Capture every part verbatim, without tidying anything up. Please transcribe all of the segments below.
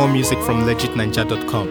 More music from legit ninja dot com.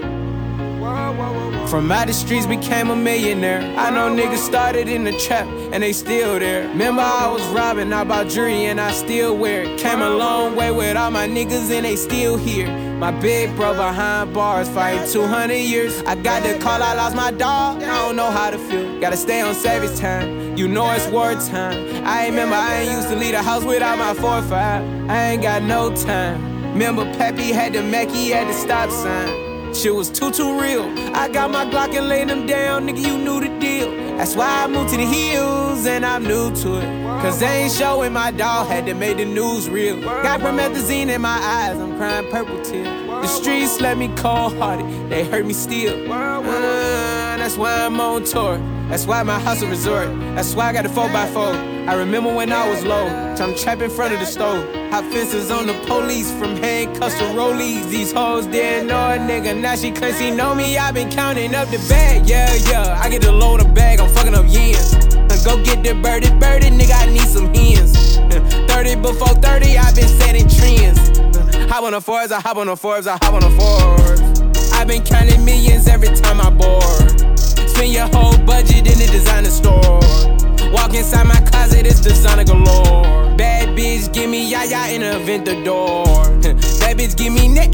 From out the streets became a millionaire. I know niggas started in the trap and they still there. Remember I was robbing, I bought jewelry and I still wear it. Came a long way with all my niggas and they still here. My big bro behind bars fighting two hundred years. I got the call, I lost my dog, I don't know how to feel. Gotta stay on service time, you know it's wartime. I remember I ain't used to leave the house without my four five. I ain't got no time. Remember Peppy had the Mackie at the stop sign. Shit was too, too real. I got my Glock and laid them down, nigga, you knew the deal. That's why I moved to the hills and I'm new to it. Cause they ain't showing my dog, had to make the news real. Got promethazine in my eyes, I'm crying purple tears. The streets let me cold-hearted, they hurt me still. Uh, that's why I'm on tour. That's why my house a resort. That's why I got a four by four. I remember when I was low, I'm trapped in front of the stove. Hot fences on the police, from handcuffs to rollies. These hoes didn't know a nigga, now she claims she know me. I been counting up the bag, yeah, yeah. I get to load a bag, I'm fucking up yens. Go get the birdie, birdie, nigga, I need some hens. thirty before thirty, I been setting trends. Hop on the Forbes, I hop on the Forbes, I hop on the Forbes. I been counting millions every time I board. Spend your whole budget in the designer store. Walk inside my closet, it's designer galore. Bad bitch, give me yaya in the Aventador. Bad bitch, give me net.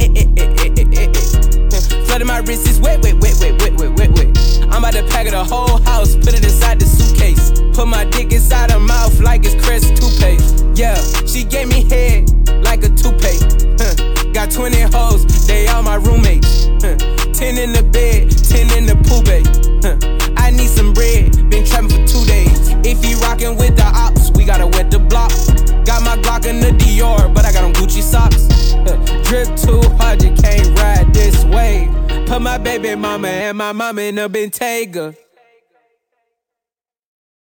Flooding my wrist is wet, wet, wet, wet, wet, wet, wet, wet. I'm about to pack the whole house, put it inside the suitcase. Put my dick inside her mouth like it's Crest toothpaste. Yeah, she gave me head like a toupee. Huh. Got twenty hoes, they all my roommates. Huh. ten in the bed, ten in the pool bay. Huh. I need some bread, been trapping for two days. If he rockin' with the ops, we gotta wet the block. Got my Glock in the Dior, but I got on Gucci socks. Huh. Drip too hard, you can't ride this wave. Put my baby mama and my mama in a Bentayga.